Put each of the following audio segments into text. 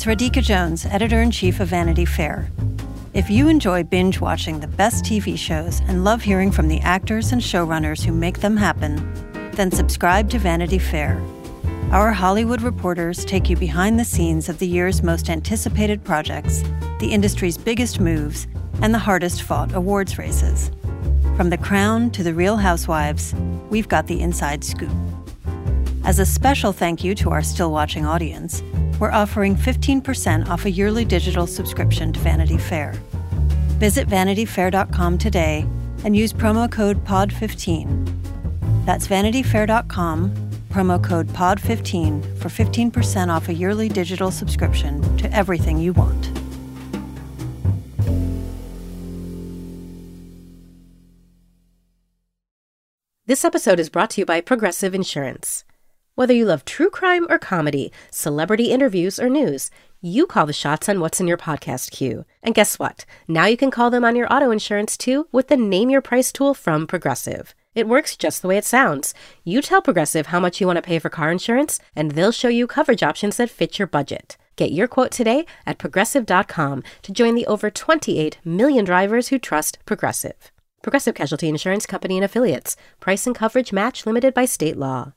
Radhika Jones, editor-in-chief of Vanity Fair. If you enjoy binge-watching the best TV shows and love hearing from the actors and showrunners who make them happen, then subscribe to Vanity Fair. Our Hollywood reporters take you behind the scenes of the year's most anticipated projects, the industry's biggest moves, and the hardest-fought awards races. From The Crown to The Real Housewives, we've got the inside scoop. As a special thank you to our still-watching audience, we're offering 15% off a yearly digital subscription to Vanity Fair. Visit vanityfair.com today and use promo code POD15. That's vanityfair.com, promo code POD15 for 15% off a yearly digital subscription to everything you want. This episode is brought to you by Progressive Insurance. Whether you love true crime or comedy, celebrity interviews or news, you call the shots on what's in your podcast queue. And guess what? Now you can call them on your auto insurance too with the Name Your Price tool from Progressive. It works just the way it sounds. You tell Progressive how much you want to pay for car insurance, and they'll show you coverage options that fit your budget. Get your quote today at Progressive.com to join the over 28 million drivers who trust Progressive. Progressive Casualty Insurance Company and Affiliates. Price and coverage match limited by state law.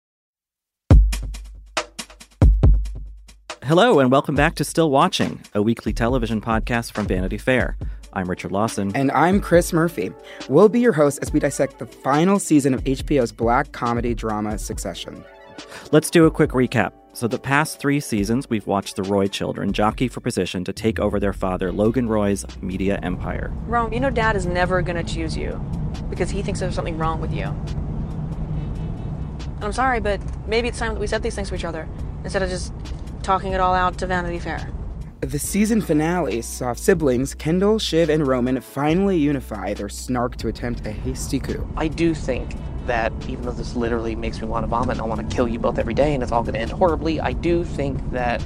Hello, and welcome back to Still Watching, a weekly television podcast from Vanity Fair. I'm Richard Lawson. And I'm Chris Murphy. We'll be your hosts as we dissect the final season of HBO's black comedy drama Succession. Let's do a quick recap. So the past 3 seasons, we've watched the Roy children jockey for position to take over their father, Logan Roy's media empire. Rome, you know Dad is never going to choose you because he thinks there's something wrong with you. And I'm sorry, but maybe it's time that we said these things to each other instead of just talking it all out to Vanity Fair. The season finale saw siblings Kendall, Shiv, and Roman finally unify their snark to attempt a hasty coup. I do think that even though this literally makes me want to vomit and I want to kill you both every day and it's all going to end horribly, I do think that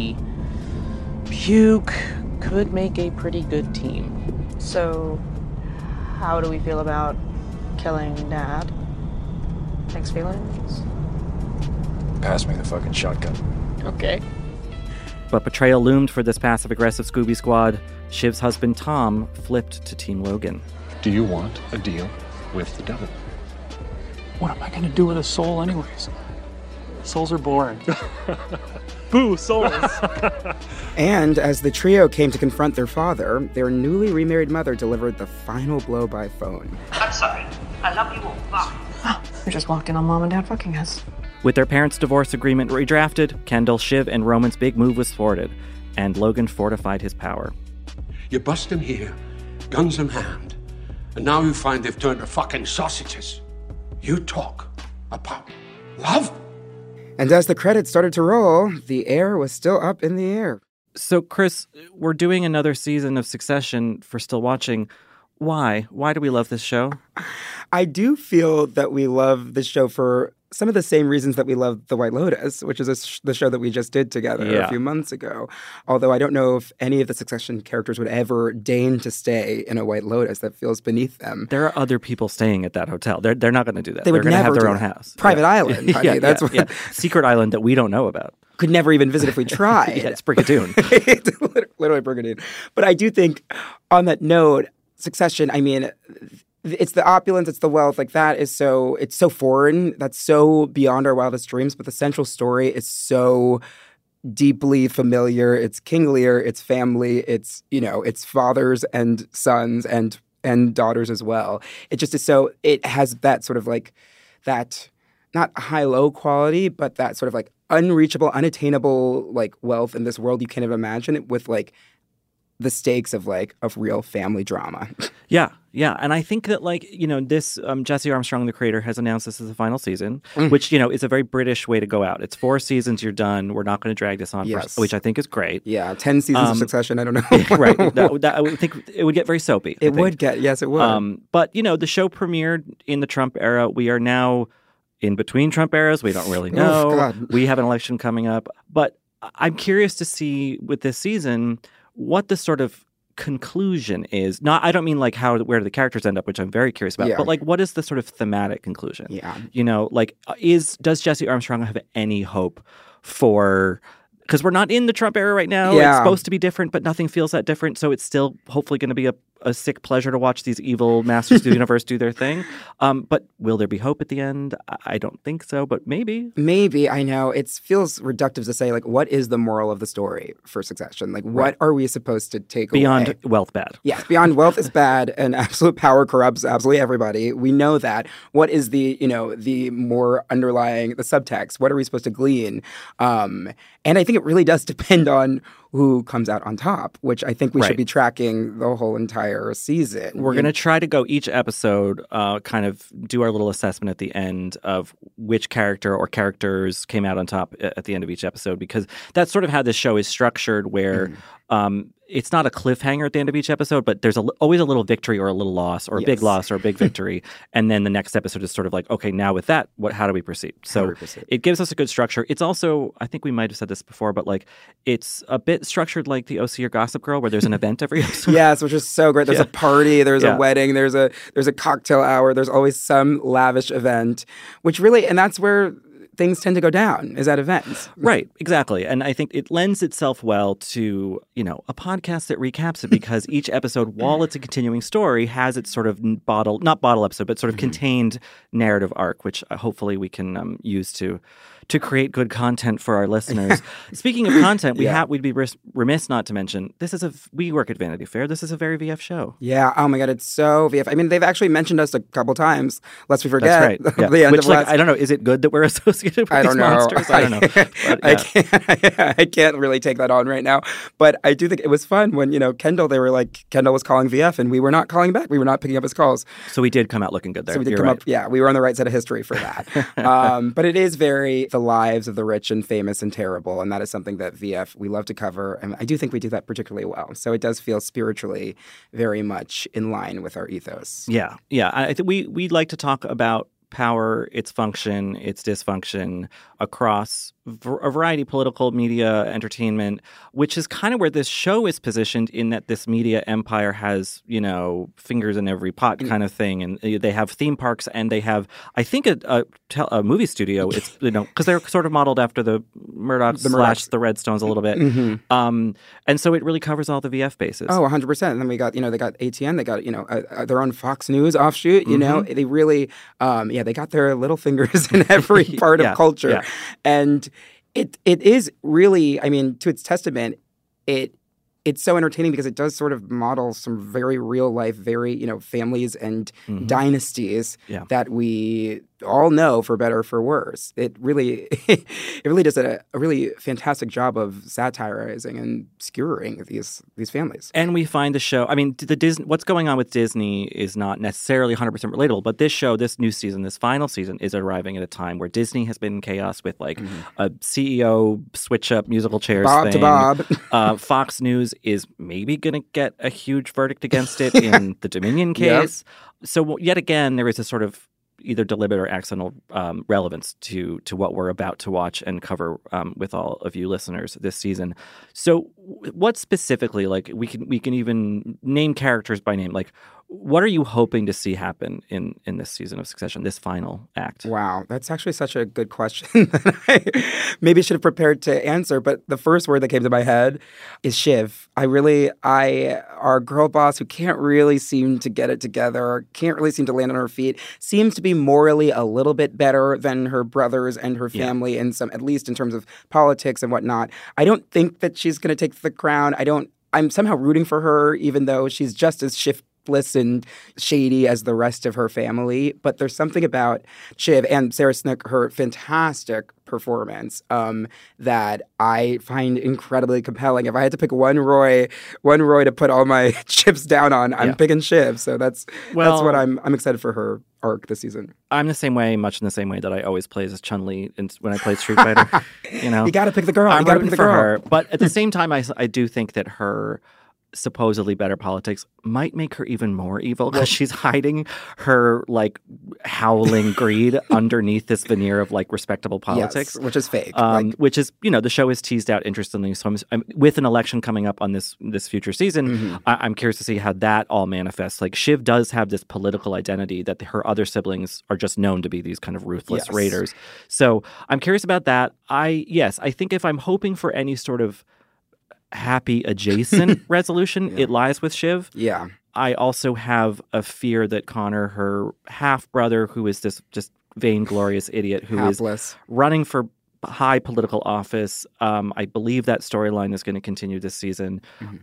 Puke could make a pretty good team. So, how do we feel about killing Dad? Mixed feelings? Pass me the fucking shotgun. Okay. But betrayal loomed for this passive-aggressive Scooby Squad. Shiv's husband, Tom, flipped to Team Logan. Do you want a deal with the devil? What am I going to do with a soul anyways? Souls are boring. Boo, souls! And as the trio came to confront their father, their newly remarried mother delivered the final blow by phone. I'm sorry. I love you all. Bye. Oh, we just walked in on Mom and Dad fucking us. With their parents' divorce agreement redrafted, Kendall, Shiv, and Roman's big move was thwarted, and Logan fortified his power. You bust them here, guns in hand, and now you find they've turned to fucking sausages. You talk about love? And as the credits started to roll, the air was still up in the air. So, Chris, we're doing another season of Succession for Still Watching. Why? Why do we love this show? I do feel that we love this show for some of the same reasons that we love The White Lotus, which is the show that we just did together a few months ago. Although I don't know if any of the Succession characters would ever deign to stay in a White Lotus. That feels beneath them. There are other people staying at that hotel. They're not going to do that. They're going to have their own house. Private island, honey. That's what... Secret island that we don't know about. Could never even visit if we tried. It's Brigadoon. It's literally Brigadoon. But I do think, on that note, Succession, I mean... It's the opulence, it's the wealth, like that is so, it's so foreign, that's so beyond our wildest dreams, but the central story is so deeply familiar. It's King Lear, it's family, it's, you know, it's fathers and sons and daughters as well. It just is so, it has that sort of like, that, not high-low quality, but that sort of like unreachable, unattainable like wealth in this world you can't even imagine it with like the stakes of real family drama. Yeah. And I think that this Jesse Armstrong, the creator, has announced this as the final season, which, is a very British way to go out. It's 4 seasons, you're done. We're not going to drag this on, which I think is great. Yeah, 10 seasons of Succession, I don't know. Right. I would think it would get very soapy. It would. But, the show premiered in the Trump era. We are now in between Trump eras. We don't really know. Oh, God. We have an election coming up. But I'm curious to see with this season what the sort of conclusion is. I don't mean where do the characters end up, which I'm very curious about, but what is the sort of thematic conclusion? Yeah. Does Jesse Armstrong have any hope for because we're not in the Trump era right now. Yeah. It's supposed to be different, but nothing feels that different. So it's still hopefully going to be a sick pleasure to watch these evil masters of the universe do their thing. But will there be hope at the end? I don't think so, but maybe. Maybe. I know. It feels reductive to say, like, what is the moral of the story for Succession? Like, what are we supposed to take beyond away? wealth bad? Yes, beyond wealth is bad, and absolute power corrupts absolutely everybody. We know that. What is the more underlying, the subtext? What are we supposed to glean? And I think it really does depend on who comes out on top, which I think we should be tracking the whole entire season. We're going to try to go each episode, kind of do our little assessment at the end of which character or characters came out on top at the end of each episode, because that's sort of how this show is structured, where it's not a cliffhanger at the end of each episode, but there's always a little victory or a little loss or a big loss or a big victory. And then the next episode is sort of like, okay, now with that, how do we proceed? So it gives us a good structure. It's also, I think we might have said this before, but like it's a bit structured like the OC or Gossip Girl, where there's an event every episode. Yes, which is so great. There's a party, there's a wedding, there's a cocktail hour, there's always some lavish event, which really, and that's where things tend to go down, is at events. Right, exactly. And I think it lends itself well to, a podcast that recaps it, because each episode, while it's a continuing story, has its sort of not bottle episode, but sort of contained narrative arc, which hopefully we can use to create good content for our listeners. Speaking of content, we'd be remiss not to mention, we work at Vanity Fair. This is a very VF show. Yeah. Oh my God, it's so VF. I mean, they've actually mentioned us a couple times, lest we forget. That's right. Yeah. I don't know. Is it good that we're associated with these monsters? I don't know. But, I can't really take that on right now. But I do think it was fun when, Kendall was calling VF and we were not calling back. We were not picking up his calls. So we did come out looking good there. So we did come up. Yeah, we were on the right side of history for that. But it is very the lives of the rich and famous and terrible. And that is something that VF, we love to cover. And I do think we do that particularly well. So it does feel spiritually very much in line with our ethos. Yeah. Yeah. I think we like to talk about power, its function, its dysfunction across a variety of political, media, entertainment, which is kind of where this show is positioned, in that this media empire has, fingers in every pot kind of thing. And they have theme parks, and they have, I think, a movie studio. It's, because they're sort of modeled after the Murdochs / the Redstones a little bit. And so it really covers all the VF bases. Oh, 100%. And then we got, they got ATN, they got, their own Fox News offshoot, they really, they got their little fingers in every part of culture. Yeah. And it is really, I mean, to its testament, it's so entertaining because it does sort of model some very real life, very, families and dynasties that we all know, for better or for worse. It really does a really fantastic job of satirizing and skewering these families. And we find the show, I mean, what's going on with Disney is not necessarily 100% relatable, but this show, this new season, this final season, is arriving at a time where Disney has been in chaos with like a CEO switch up musical chairs Bob thing. to Bob. Fox News is maybe going to get a huge verdict against it in the Dominion case. Yep. So yet again, there is a sort of either deliberate or accidental relevance to what we're about to watch and cover with all of you listeners this season. So what specifically, like we can even name characters by name, like what are you hoping to see happen in this season of Succession, this final act? Wow, that's actually such a good question that I maybe should have prepared to answer. But the first word that came to my head is Shiv. Our girl boss who can't really seem to get it together, can't really seem to land on her feet, seems to be morally a little bit better than her brothers and her family, and at least in terms of politics and whatnot. I don't think that she's going to take the crown. I'm somehow rooting for her, even though she's just as shiftless and shady as the rest of her family. But there's something about Shiv and Sarah Snook, her fantastic performance, that I find incredibly compelling. If I had to pick one Roy to put all my chips down on, I'm picking Shiv. So that's what I'm excited for her arc this season. I'm the same way, much in the same way that I always play as Chun-Li when I play Street Fighter. You got to pick the girl. I'm rooting for her. But at the same time, I do think that her supposedly better politics might make her even more evil because she's hiding her like howling greed underneath this veneer of like respectable politics, yes, which is fake. Which is, you know, the show is teased out interestingly. So I'm with an election coming up on this future season, I'm curious to see how that all manifests. Like Shiv does have this political identity that her other siblings are just known to be these kind of ruthless raiders. So I'm curious about that. I think if I'm hoping for any sort of happy adjacent resolution, it lies with Shiv. Yeah. I also have a fear that Connor, her half-brother, who is this just vainglorious idiot who is running for high political office, I believe that storyline is going to continue this season.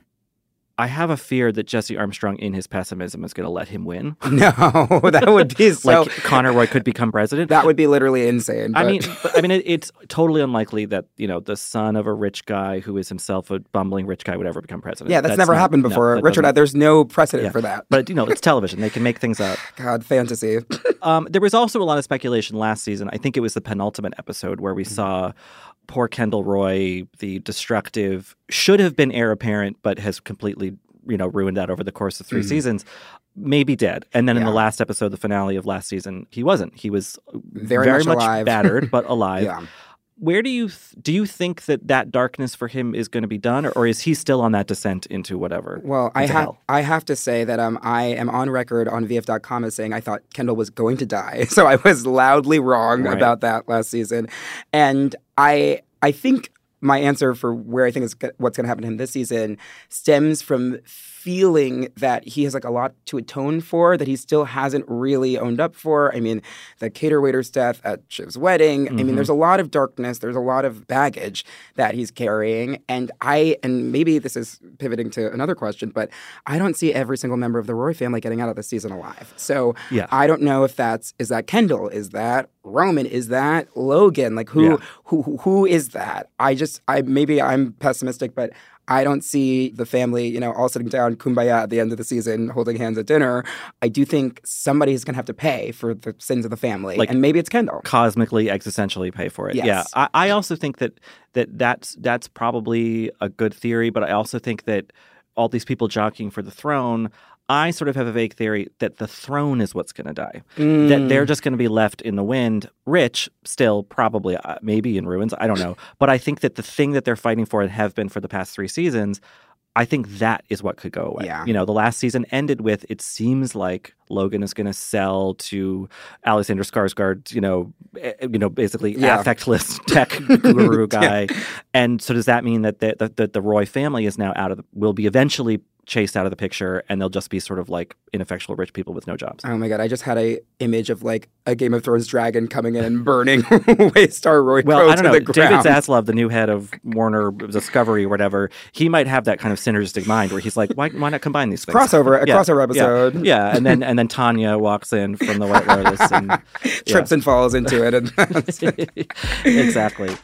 I have a fear that Jesse Armstrong, in his pessimism, is going to let him win. No, that would be so... like Connor Roy could become president. That would be literally insane. But... I mean, it's totally unlikely that, you know, the son of a rich guy who is himself a bumbling rich guy would ever become president. Yeah, that's never happened before. No, Richard, there's no precedent for that. But, you know, it's television. They can make things up. God, fantasy. There was also a lot of speculation last season. I think it was the penultimate episode where we saw poor Kendall Roy, the destructive, should have been heir apparent, but has completely, you know, ruined that over the course of 3 seasons, maybe dead. And then in the last episode, the finale of last season, he wasn't. He was very much battered, but alive. Where do you think that darkness for him is going to be done, or is he still on that descent into whatever? Well, I have to say that I am on record on VF.com as saying I thought Kendall was going to die. So I was loudly wrong about that last season. And I think my answer for where I think is what's going to happen to him this season stems from feeling that he has like a lot to atone for that he still hasn't really owned up for. I mean, the cater waiter's death at Shiv's wedding. I mean, there's a lot of darkness. There's a lot of baggage that he's carrying. And maybe this is pivoting to another question, but I don't see every single member of the Roy family getting out of this season alive. So I don't know if is that Kendall? Is that Roman? Is that Logan? Like who is that? Maybe I'm pessimistic, but I don't see the family, you know, all sitting down kumbaya at the end of the season, holding hands at dinner. I do think somebody's going to have to pay for the sins of the family, like, and maybe it's Kendall. Cosmically, existentially pay for it. Yes. Yeah, I also think that's probably a good theory, but I also think that all these people jockeying for the throne, I sort of have a vague theory that the throne is what's going to die. That they're just going to be left in the wind, rich, still probably, maybe in ruins, I don't know. But I think that the thing that they're fighting for and have been for the past 3 seasons, I think that is what could go away. Yeah. You know, the last season ended with, it seems like Logan is going to sell to Alexander Skarsgård, you know, basically affectless tech guru guy. And so does that mean that the Roy family is now will be eventually chased out of the picture, and they'll just be sort of like ineffectual rich people with no jobs? Oh my God, I just had a image of like a Game of Thrones dragon coming in and burning Waystar Roy Well, I don't know. the ground. David Zaslav, the new head of Warner Discovery or whatever, he might have that kind of synergistic mind where he's like, why not combine these things? Crossover episode. Yeah. And then Tanya walks in from the White Lotus and trips and falls into it. And exactly.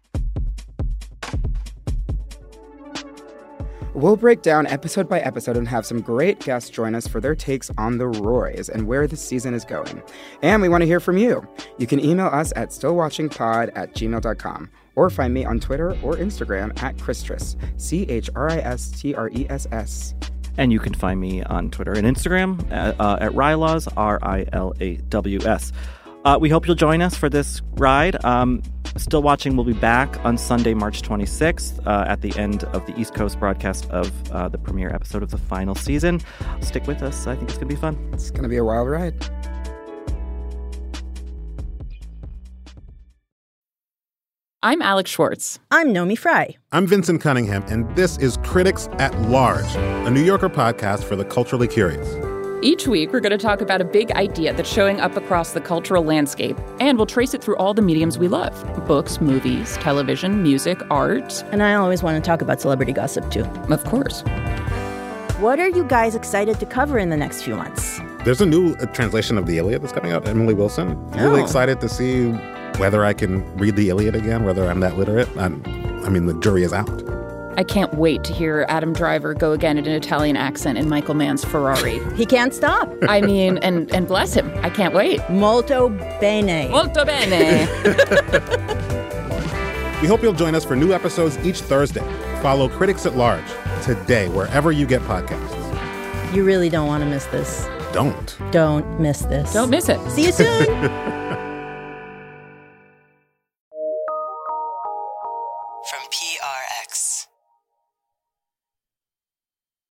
We'll break down episode by episode and have some great guests join us for their takes on the Roys and where the season is going. And we want to hear from you. You can email us at stillwatchingpod@gmail.com or find me on Twitter or Instagram at Christress, CHRISTRESS. And you can find me on Twitter and Instagram at Rylaws, RILAWS. We hope you'll join us for this ride. Still Watching will be back on Sunday, March 26th at the end of the East Coast broadcast of the premiere episode of the final season. Stick with us. I think it's going to be fun. It's going to be a wild ride. I'm Alex Schwartz. I'm Nomi Fry. I'm Vincent Cunningham, and this is Critics at Large, a New Yorker podcast for the culturally curious. Each week, we're going to talk about a big idea that's showing up across the cultural landscape, and we'll trace it through all the mediums we love. Books, movies, television, music, art. And I always want to talk about celebrity gossip, too. Of course. What are you guys excited to cover in the next few months? There's a new translation of the Iliad that's coming out, Emily Wilson. Really excited to see whether I can read the Iliad again, whether I'm that literate. I mean, the jury is out. I can't wait to hear Adam Driver go again in an Italian accent in Michael Mann's Ferrari. He can't stop. I mean, and bless him. I can't wait. Molto bene. Molto bene. We hope you'll join us for new episodes each Thursday. Follow Critics at Large today, wherever you get podcasts. You really don't want to miss this. Don't miss this. Don't miss it. See you soon.